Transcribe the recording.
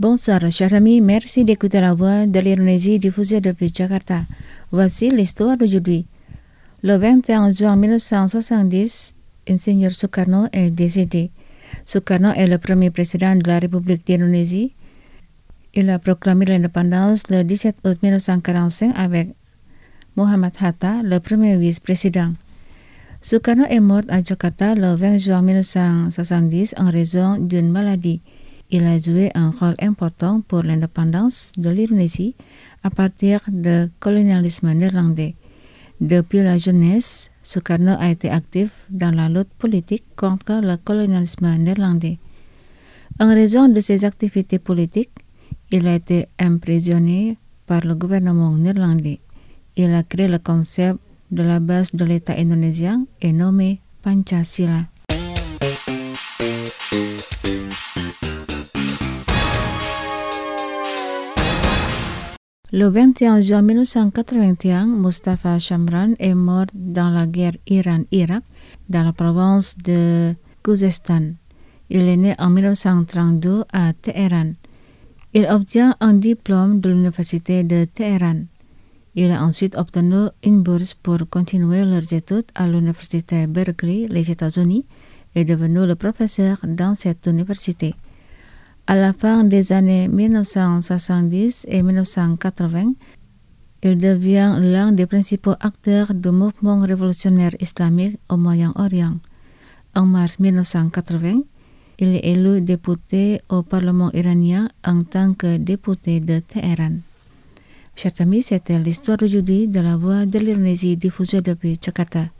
Bonsoir, chers amis. Merci d'écouter la voix de l'Indonésie diffusée depuis Jakarta. Voici l'histoire d'aujourd'hui. Le 21 juin 1970, Ingénieur Sukarno est décédé. Sukarno est le premier président de la République d'Indonésie. Il a proclamé l'indépendance le 17 août 1945 avec Muhammad Hatta, le premier vice-président. Sukarno est mort à Jakarta le 20 juin 1970 en raison d'une maladie. Il a joué un rôle important pour l'indépendance de l'Indonésie à partir du colonialisme néerlandais. Depuis la jeunesse, Sukarno a été actif dans la lutte politique contre le colonialisme néerlandais. En raison de ses activités politiques, il a été emprisonné par le gouvernement néerlandais. Il a créé le concept de la base de l'État indonésien et nommé Pancasila. Le 21 juin 1981, Mustafa Shamran est mort dans la guerre Iran-Irak dans la province de Khuzestan. Il est né en 1932 à Téhéran. Il obtient un diplôme de l'université de Téhéran. Il a ensuite obtenu une bourse pour continuer leurs études à l'université Berkeley, les États-Unis, et est devenu le professeur dans cette université. À la fin des années 1970 et 1980, il devient l'un des principaux acteurs du mouvement révolutionnaire islamique au Moyen-Orient. En mars 1980, il est élu député au Parlement iranien en tant que député de Téhéran. Chers amis, c'était l'histoire d'aujourd'hui de la voix de l'Indonésie diffusée depuis Jakarta.